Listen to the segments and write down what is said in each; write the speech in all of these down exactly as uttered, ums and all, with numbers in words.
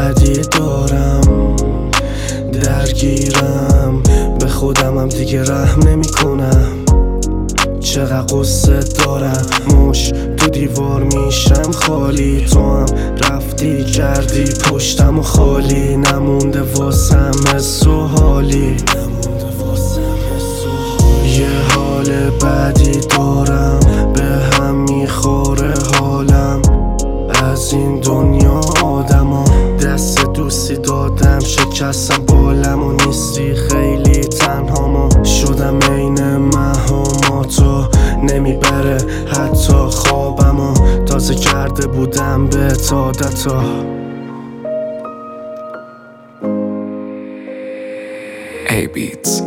بدی دارم، درگیرم به خودمم دیگه رحم نمی کنم. چقدر قصه دارم، مش تو دیوار میشم خالی. تو هم رفتی کردی پشتم و خالی، نمونده واسم حس و حالی. یه حال بدی دارم، به هم میخوره حالم از این دنیا آدما. دست دوستی دادم شکستم بالم و نیستی خیلی تنها. ما شدم عین مهاماتو، نمیبره حتی خوابمو. تازه کرده بودم به عادتا. ای بیتس.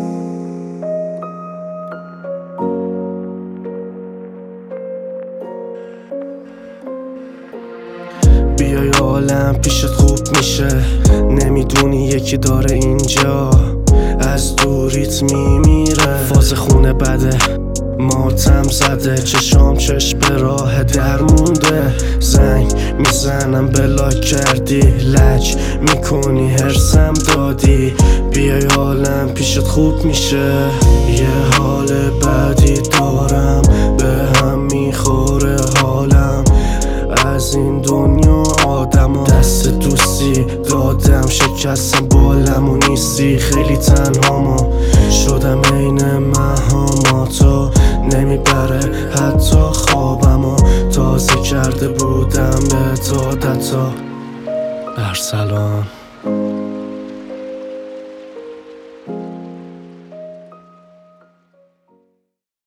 بیای عالم پیشت خوب میشه، نمیدونی یکی داره اینجا از دوریت میمیره. فاز خونه بده، ماتم زده، چشام چشم به راه در مونده. زنگ میزنم بلاک کردی، لج میکنی هرسم دادی. بیای عالم پیشت خوب میشه، یه حال بدی دارم، به هم میخوره حالم از این دنیا آدما. دست دوستی دادم شکستم بالم و نیستی خیلی تنها. ما شدم عین مهاماتو، نمیبره حتی خوابمو. تازه کرده بودم به عادتا. ارسلان.